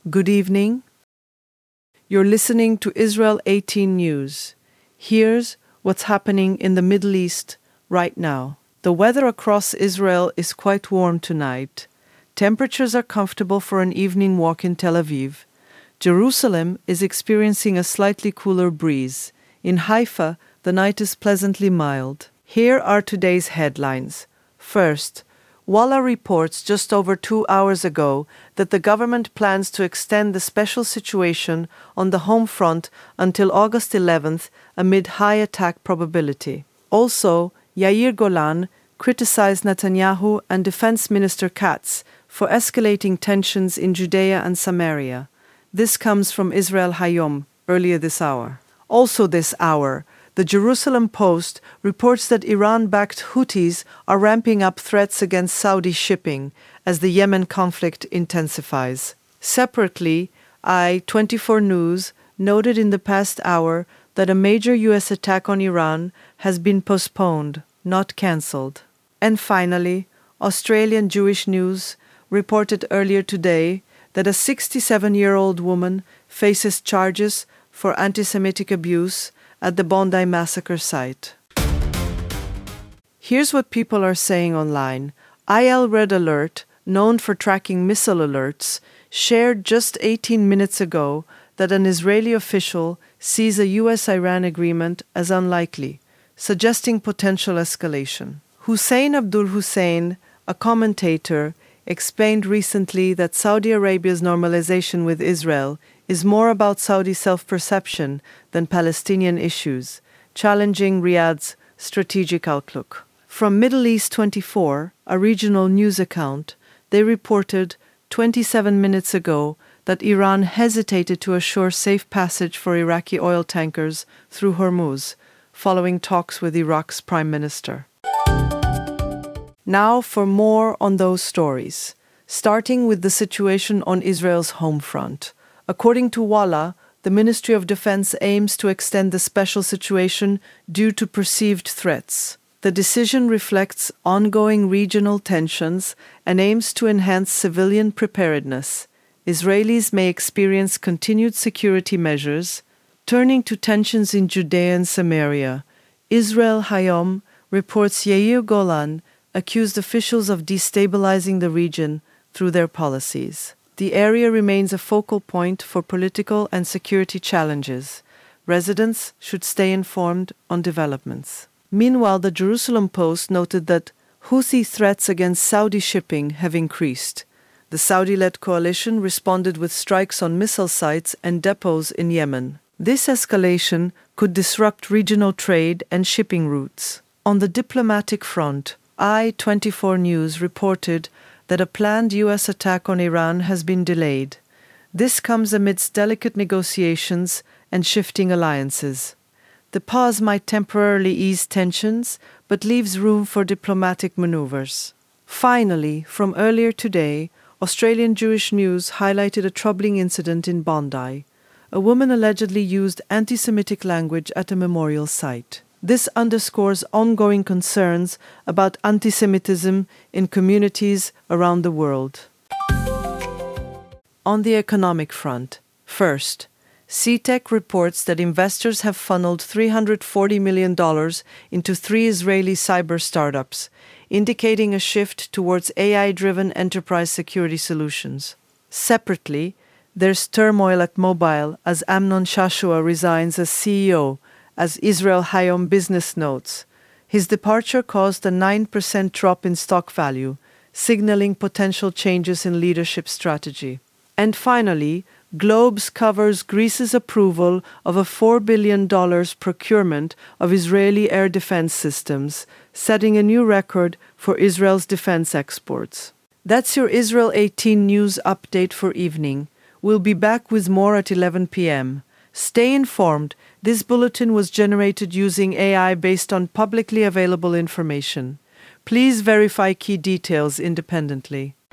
Good evening. You're listening to Israel 18 News. Here's what's happening in the Middle East right now. The weather across Israel is quite warm tonight. Temperatures are comfortable for an evening walk in Tel Aviv. Jerusalem is experiencing a slightly cooler breeze. In Haifa, the night is pleasantly mild. Here are today's headlines. First, Walla reports just over 2 hours ago that the government plans to extend the special situation on the home front until August 11th amid high attack probability. Also, Yair Golan criticized Netanyahu and Defense Minister Katz for escalating tensions in Judea and Samaria. This comes from Israel Hayom earlier this hour. Also this hour, the Jerusalem Post reports that Iran-backed Houthis are ramping up threats against Saudi shipping as the Yemen conflict intensifies. Separately, I-24 News noted in the past hour that a major U.S. attack on Iran has been postponed, not cancelled. And finally, Australian Jewish News reported earlier today that a 67-year-old woman faces charges for anti-Semitic abuse at the Bondi massacre site. Here's what people are saying online. IL Red Alert, known for tracking missile alerts, shared just 18 minutes ago that an Israeli official sees a U.S.-Iran agreement as unlikely, suggesting potential escalation. Hussein Abdul Hussein, a commentator, explained recently that Saudi Arabia's normalization with Israel is more about Saudi self-perception than Palestinian issues, challenging Riyadh's strategic outlook. From Middle East 24, a regional news account, they reported 27 minutes ago that Iran hesitated to assure safe passage for Iraqi oil tankers through Hormuz, following talks with Iraq's prime minister. Now for more on those stories, starting with the situation on Israel's home front. According to Walla, the Ministry of Defense aims to extend the special situation due to perceived threats. The decision reflects ongoing regional tensions and aims to enhance civilian preparedness. Israelis may experience continued security measures. Turning to tensions in Judea and Samaria, Israel Hayom reports Yair Golan accused officials of destabilizing the region through their policies. The area remains a focal point for political and security challenges. Residents should stay informed on developments. Meanwhile, the Jerusalem Post noted that Houthi threats against Saudi shipping have increased. The Saudi-led coalition responded with strikes on missile sites and depots in Yemen. This escalation could disrupt regional trade and shipping routes. On the diplomatic front, I-24 News reported that a planned U.S. attack on Iran has been delayed. This comes amidst delicate negotiations and shifting alliances. The pause might temporarily ease tensions, but leaves room for diplomatic maneuvers. Finally, from earlier today, Australian Jewish News highlighted a troubling incident in Bondi. A woman allegedly used anti-Semitic language at a memorial site. This underscores ongoing concerns about anti-Semitism in communities around the world. On the economic front, first, CTEC reports that investors have funneled $340 million into 3 Israeli cyber startups, indicating a shift towards AI-driven enterprise security solutions. Separately, there's turmoil at Mobile as Amnon Shashua resigns as CEO, as Israel Hayom Business notes. His departure caused a 9% drop in stock value, signaling potential changes in leadership strategy. And finally, Globes covers Greece's approval of a $4 billion procurement of Israeli air defense systems, setting a new record for Israel's defense exports. That's your Israel 18 News update for evening. We'll be back with more at 11 p.m. Stay informed. This bulletin was generated using AI based on publicly available information. Please verify key details independently.